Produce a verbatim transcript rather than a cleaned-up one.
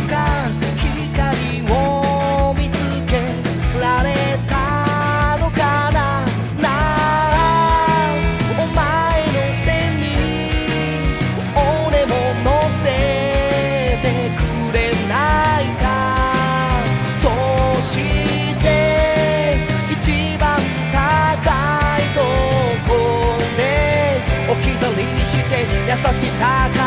か光を見つけられたのかな。なあお前の背に俺も乗せてくれないか。そして一番高いとこで置き去りにして優しさ